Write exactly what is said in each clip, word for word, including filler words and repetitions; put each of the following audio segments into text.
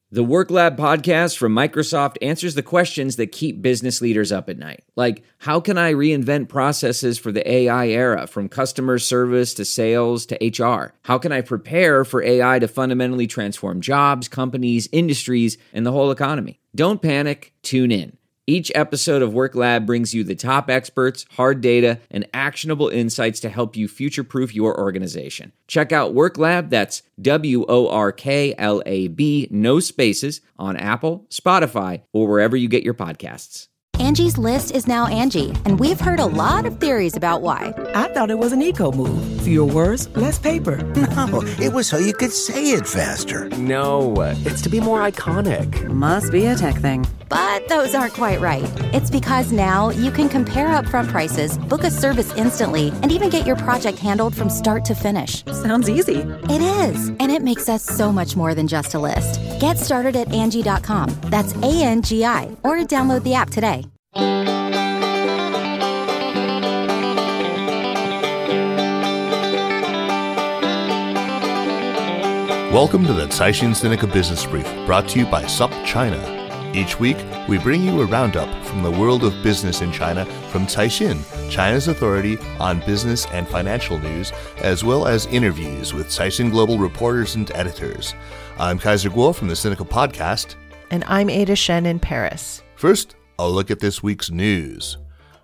The Work Lab podcast from Microsoft answers the questions that keep business leaders up at night. Like, how can I reinvent processes for the A I era, from customer service to sales to H R? How can I prepare for A I to fundamentally transform jobs, companies, industries, and the whole economy? Don't panic, tune in. Each episode of Work Lab brings you the top experts, hard data, and actionable insights to help you future-proof your organization. Check out Work Lab, that's W O R K L A B, no spaces, on Apple, Spotify, or wherever you get your podcasts. Angie's List is now Angie, and we've heard a lot of theories about why. I thought it was an eco move. Fewer words, less paper. No, it was so you could say it faster. No, it's to be more iconic. Must be a tech thing. But those aren't quite right. It's because now you can compare upfront prices, book a service instantly, and even get your project handled from start to finish. Sounds easy. It is, and it makes us so much more than just a list. Get started at Angie dot com. That's A N G I, or download the app today. Welcome to the Caixin Sinica Business Brief, brought to you by S U P China. Each week, we bring you a roundup from the world of business in China from Caixin, China's authority on business and financial news, as well as interviews with Caixin Global reporters and editors. I'm Kaiser Guo from the Sinica Podcast. And I'm Ada Shen in Paris. First, a look at this week's news.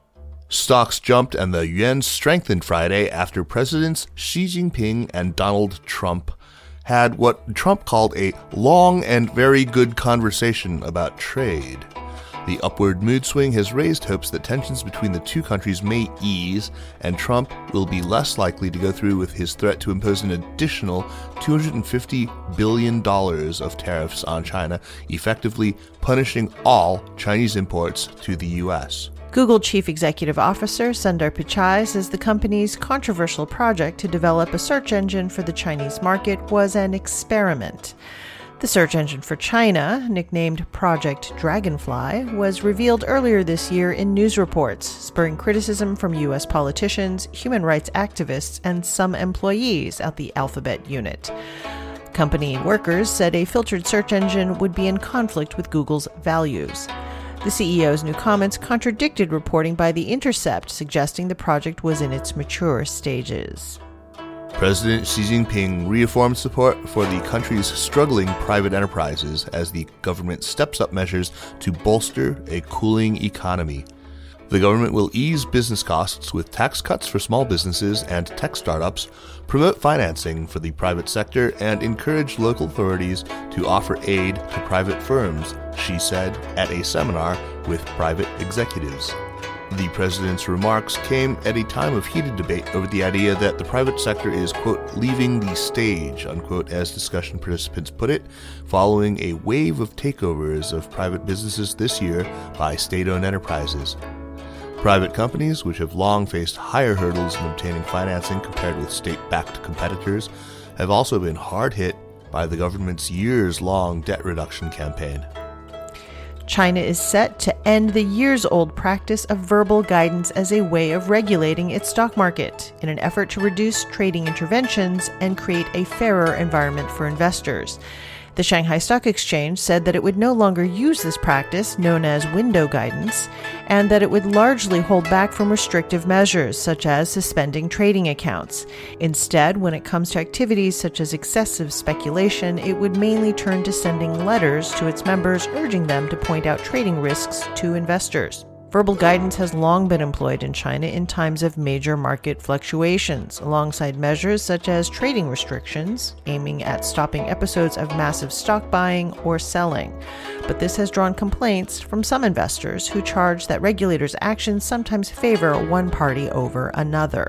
Stocks jumped and the yuan strengthened Friday after Presidents Xi Jinping and Donald Trump had what Trump called a long and very good conversation about trade. The upward mood swing has raised hopes that tensions between the two countries may ease, and Trump will be less likely to go through with his threat to impose an additional two hundred fifty billion dollars of tariffs on China, effectively punishing all Chinese imports to the U S. Google Chief Executive Officer Sundar Pichai says the company's controversial project to develop a search engine for the Chinese market was an experiment. The search engine for China, nicknamed Project Dragonfly, was revealed earlier this year in news reports, spurring criticism from U S politicians, human rights activists, and some employees at the Alphabet unit. Company workers said a filtered search engine would be in conflict with Google's values. The C E O's new comments contradicted reporting by The Intercept, suggesting the project was in its mature stages. President Xi Jinping reaffirmed support for the country's struggling private enterprises as the government steps up measures to bolster a cooling economy. The government will ease business costs with tax cuts for small businesses and tech startups, promote financing for the private sector, and encourage local authorities to offer aid to private firms, Xi said at a seminar with private executives. The president's remarks came at a time of heated debate over the idea that the private sector is, quote, leaving the stage, unquote, as discussion participants put it, following a wave of takeovers of private businesses this year by state-owned enterprises. Private companies, which have long faced higher hurdles in obtaining financing compared with state-backed competitors, have also been hard hit by the government's years-long debt reduction campaign. China is set to end the years-old practice of verbal guidance as a way of regulating its stock market in an effort to reduce trading interventions and create a fairer environment for investors. The Shanghai Stock Exchange said that it would no longer use this practice, known as window guidance, and that it would largely hold back from restrictive measures, such as suspending trading accounts. Instead, when it comes to activities such as excessive speculation, it would mainly turn to sending letters to its members urging them to point out trading risks to investors. Verbal guidance has long been employed in China in times of major market fluctuations, alongside measures such as trading restrictions, aiming at stopping episodes of massive stock buying or selling. But this has drawn complaints from some investors who charge that regulators' actions sometimes favor one party over another.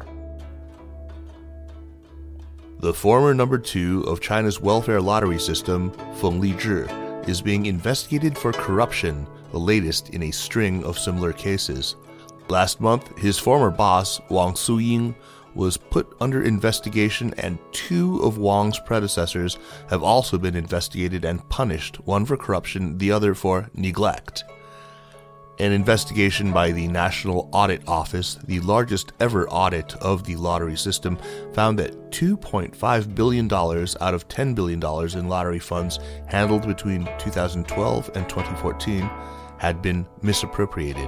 The former number two of China's welfare lottery system, Feng Lizhi, is being investigated for corruption, the latest in a string of similar cases. Last month, his former boss, Wang Suying, was put under investigation, and two of Wang's predecessors have also been investigated and punished, one for corruption, the other for neglect. An investigation by the National Audit Office, the largest ever audit of the lottery system, found that two point five billion dollars out of ten billion dollars in lottery funds handled between two thousand twelve and twenty fourteen had been misappropriated.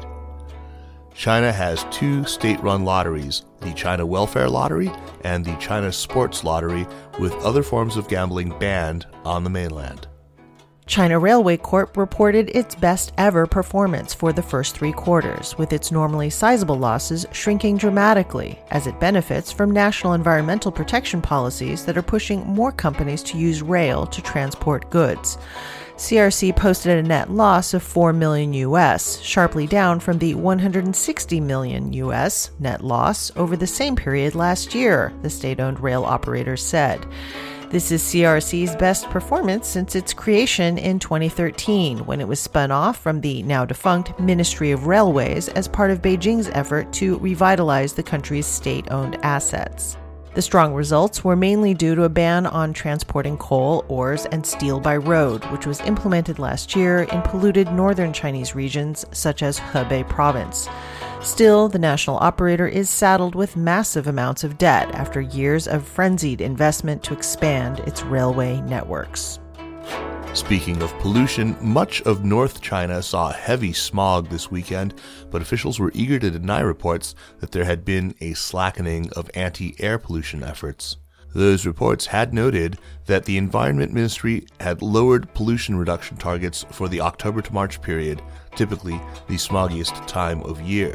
China has two state-run lotteries, the China Welfare Lottery and the China Sports Lottery, with other forms of gambling banned on the mainland. China Railway Corp reported its best ever performance for the first three quarters, with its normally sizable losses shrinking dramatically as it benefits from national environmental protection policies that are pushing more companies to use rail to transport goods. C R C posted a net loss of four million U S, sharply down from the one hundred sixty million U S net loss over the same period last year, the state-owned rail operator said. This is C R C's best performance since its creation in twenty thirteen, when it was spun off from the now-defunct Ministry of Railways as part of Beijing's effort to revitalize the country's state-owned assets. The strong results were mainly due to a ban on transporting coal, ores, and steel by road, which was implemented last year in polluted northern Chinese regions such as Hebei province. Still, the national operator is saddled with massive amounts of debt after years of frenzied investment to expand its railway networks. Speaking of pollution, much of North China saw heavy smog this weekend, but officials were eager to deny reports that there had been a slackening of anti-air pollution efforts. Those reports had noted that the Environment Ministry had lowered pollution reduction targets for the October to March period, typically the smoggiest time of year.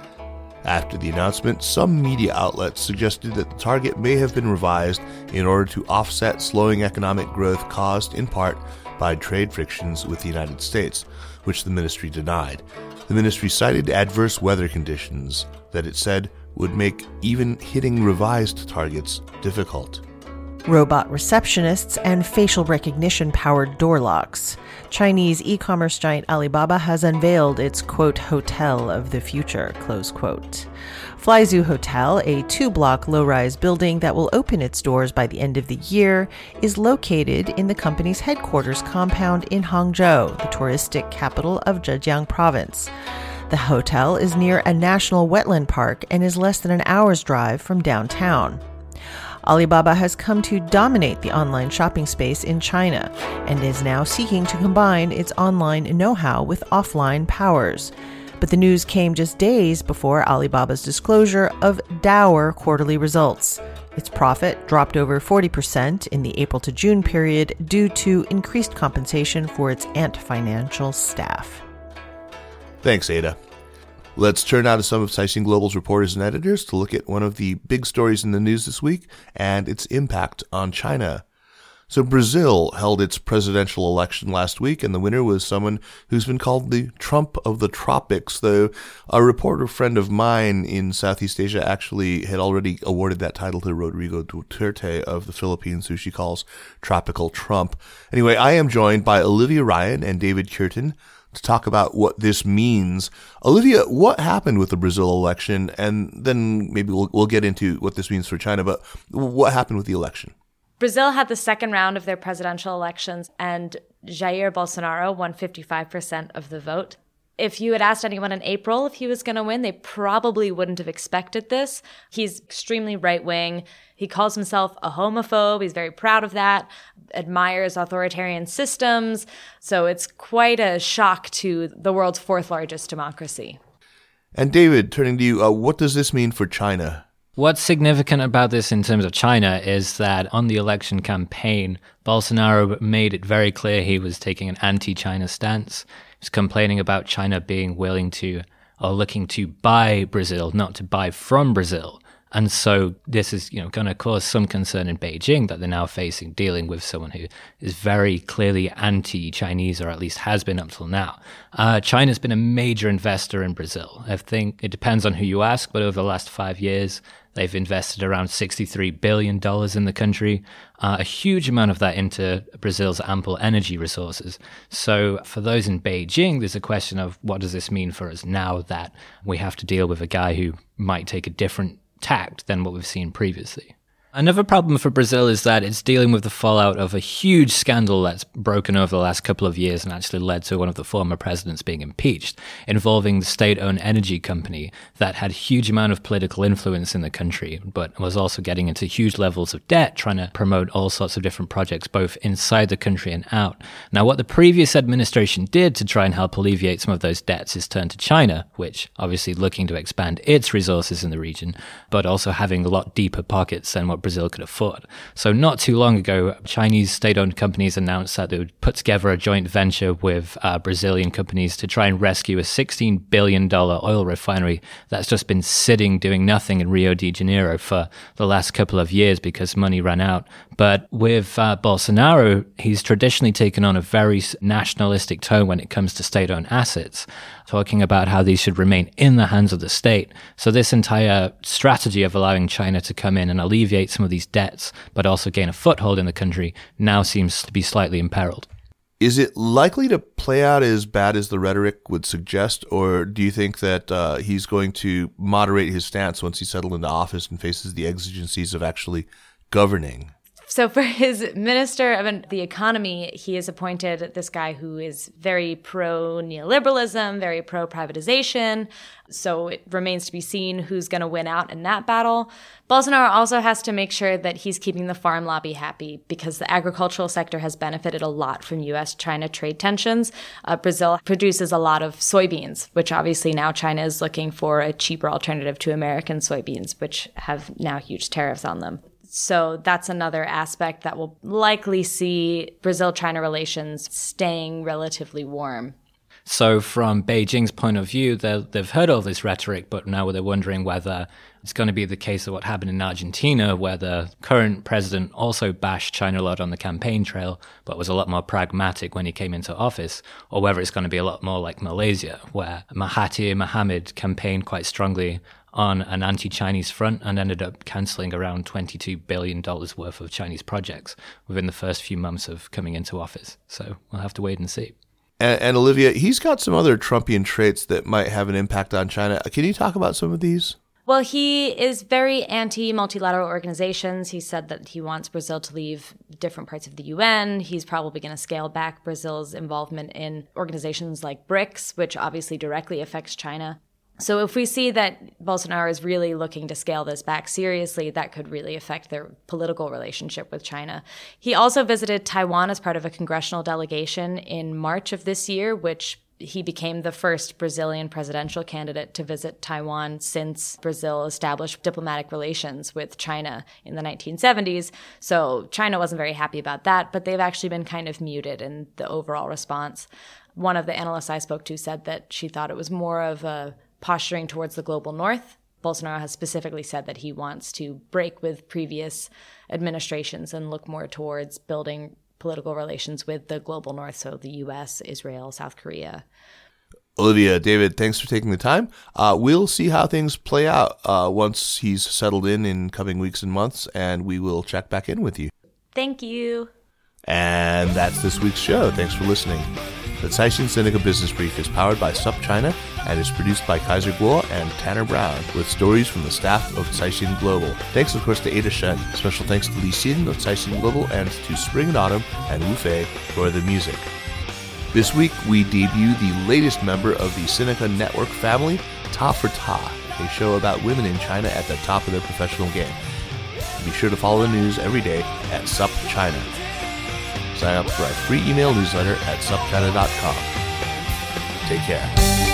After the announcement, some media outlets suggested that the target may have been revised in order to offset slowing economic growth caused in part by trade frictions with the United States, which the ministry denied. The ministry cited adverse weather conditions that it said would make even hitting revised targets difficult. Robot receptionists and facial recognition-powered door locks. Chinese e-commerce giant Alibaba has unveiled its, quote, hotel of the future, close quote. Flyzhou Hotel, a two-block low-rise building that will open its doors by the end of the year, is located in the company's headquarters compound in Hangzhou, the touristic capital of Zhejiang province. The hotel is near a national wetland park and is less than an hour's drive from downtown. Alibaba has come to dominate the online shopping space in China and is now seeking to combine its online know-how with offline powers. But the news came just days before Alibaba's disclosure of dour quarterly results. Its profit dropped over forty percent in the April to June period due to increased compensation for its Ant Financial staff. Thanks, Ada. Let's turn now to some of Caixin Global's reporters and editors to look at one of the big stories in the news this week and its impact on China. So Brazil held its presidential election last week, and the winner was someone who's been called the Trump of the tropics, though a reporter friend of mine in Southeast Asia actually had already awarded that title to Rodrigo Duterte of the Philippines, who she calls Tropical Trump. Anyway, I am joined by Olivia Ryan and David Curtin to talk about what this means. Olivia, what happened with the Brazil election? And then maybe we'll, we'll get into what this means for China, but what happened with the election? Brazil had the second round of their presidential elections, and Jair Bolsonaro won fifty-five percent of the vote. If you had asked anyone in April if he was going to win, they probably wouldn't have expected this. He's extremely right-wing. He calls himself a homophobe. He's very proud of that, admires authoritarian systems. So it's quite a shock to the world's fourth largest democracy. And David, turning to you, uh, what does this mean for China? What's significant about this in terms of China is that on the election campaign, Bolsonaro made it very clear he was taking an anti-China stance. He was complaining about China being willing to, or looking to buy Brazil, not to buy from Brazil. And so this is, you know, going to cause some concern in Beijing that they're now facing dealing with someone who is very clearly anti-Chinese, or at least has been up till now. Uh, China's been a major investor in Brazil. I think it depends on who you ask, but over the last five years, they've invested around sixty-three billion dollars in the country, uh, a huge amount of that into Brazil's ample energy resources. So for those in Beijing, there's a question of what does this mean for us now that we have to deal with a guy who might take a different tact than what we've seen previously. Another problem for Brazil is that it's dealing with the fallout of a huge scandal that's broken over the last couple of years and actually led to one of the former presidents being impeached, involving the state-owned energy company that had a huge amount of political influence in the country, but was also getting into huge levels of debt, trying to promote all sorts of different projects, both inside the country and out. Now, what the previous administration did to try and help alleviate some of those debts is turn to China, which obviously looking to expand its resources in the region, but also having a lot deeper pockets than what Brazil could afford. So not too long ago, Chinese state-owned companies announced that they would put together a joint venture with uh, Brazilian companies to try and rescue a sixteen billion dollars oil refinery that's just been sitting doing nothing in Rio de Janeiro for the last couple of years because money ran out. But with uh, Bolsonaro, he's traditionally taken on a very nationalistic tone when it comes to state-owned assets, talking about how these should remain in the hands of the state. So this entire strategy of allowing China to come in and alleviate some of these debts, but also gain a foothold in the country, now seems to be slightly imperiled. Is it likely to play out as bad as the rhetoric would suggest, or do you think that uh, he's going to moderate his stance once he's settled into office and faces the exigencies of actually governing? So for his minister of the economy, he has appointed this guy who is very pro-neoliberalism, very pro-privatization. So it remains to be seen who's going to win out in that battle. Bolsonaro also has to make sure that he's keeping the farm lobby happy because the agricultural sector has benefited a lot from U S China trade tensions. Uh, Brazil produces a lot of soybeans, which obviously now China is looking for a cheaper alternative to American soybeans, which have now huge tariffs on them. So that's another aspect that will likely see Brazil-China relations staying relatively warm. So from Beijing's point of view, they've heard all this rhetoric, but now they're wondering whether it's going to be the case of what happened in Argentina, where the current president also bashed China a lot on the campaign trail, but was a lot more pragmatic when he came into office, or whether it's going to be a lot more like Malaysia, where Mahathir Mohamad campaigned quite strongly on an anti-Chinese front and ended up cancelling around twenty-two billion dollars worth of Chinese projects within the first few months of coming into office. So we'll have to wait and see. And, and Olivia, he's got some other Trumpian traits that might have an impact on China. Can you talk about some of these? Well, he is very anti-multilateral organizations. He said that he wants Brazil to leave different parts of the U N. He's probably going to scale back Brazil's involvement in organizations like BRICS, which obviously directly affects China. So if we see that Bolsonaro is really looking to scale this back seriously, that could really affect their political relationship with China. He also visited Taiwan as part of a congressional delegation in March of this year, which he became the first Brazilian presidential candidate to visit Taiwan since Brazil established diplomatic relations with China in the nineteen seventies. So China wasn't very happy about that, but they've actually been kind of muted in the overall response. One of the analysts I spoke to said that she thought it was more of a posturing towards the global north. Bolsonaro has specifically said that he wants to break with previous administrations and look more towards building political relations with the global north, so the U S, Israel, South Korea. Olivia, David, thanks for taking the time. Uh, we'll see how things play out uh, once he's settled in in coming weeks and months, and we will check back in with you. Thank you. And that's this week's show. Thanks for listening. The Caixin Sinica Business Brief is powered by SupChina and is produced by Kaiser Kuo and Tanner Brown, with stories from the staff of Caixin Global. Thanks, of course, to Ada Shen. Special thanks to Li Xin of Caixin Global and to Spring and Autumn and Wu Fei for the music. This week, we debut the latest member of the Sinica Network family, Ta for Ta, a show about women in China at the top of their professional game. Be sure to follow the news every day at SupChina. Sign up for our free email newsletter at sup china dot com. Take care.